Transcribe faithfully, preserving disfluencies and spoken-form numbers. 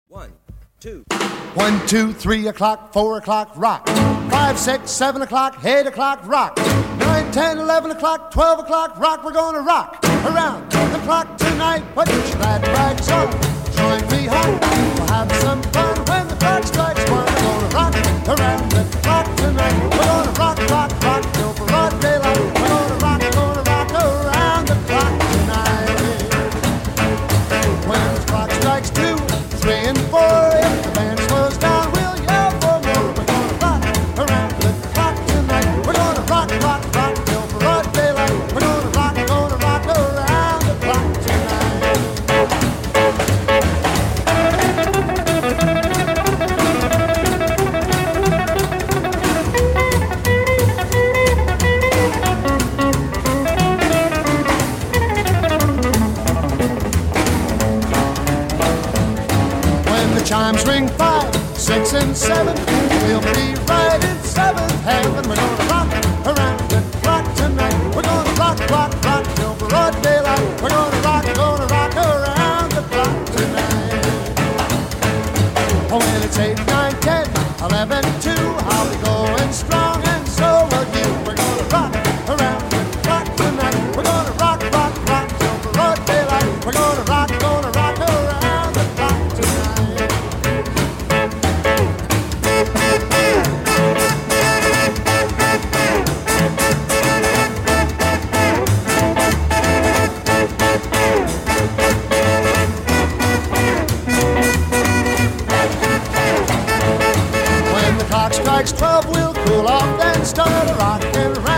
One, two. One, two, three o'clock, four o'clock, rock. Five, six, seven o'clock, eight o'clock, rock. Nine, ten, eleven o'clock, twelve o'clock, rock. We're gonna rock around the clock tonight. Put your glad rags on, join me home. We'll have some fun when the clock strikes one. We're gonna rock around the clock tonight. We're gonna rock, rock, rock till broad daylight. We're gonna rock, gonna rock around the clock tonight. When the clock strikes two, three and four, if the band slows down, we'll yell for more. We're gonna rock around the clock tonight. We're gonna rock, rock, rock till broad daylight. We're gonna rock, gonna rock around the clock tonight. When the chimes ring five, six, and seven, we'll be right in seventh heaven. We're gonna rock around the clock tonight. We're gonna rock, rock, rock till broad daylight. We're gonna rock, gonna rock around the clock tonight. Oh, when it's eight, nine, ten, eleven, two, I'll be going strong, and so will you. We're gonna rock around the clock tonight. We're gonna rock, rock, rock till broad daylight. We're gonna rock, gonna rock around the clock tonight. When the clock strikes twelve, we'll cool off, then start a rockin' around.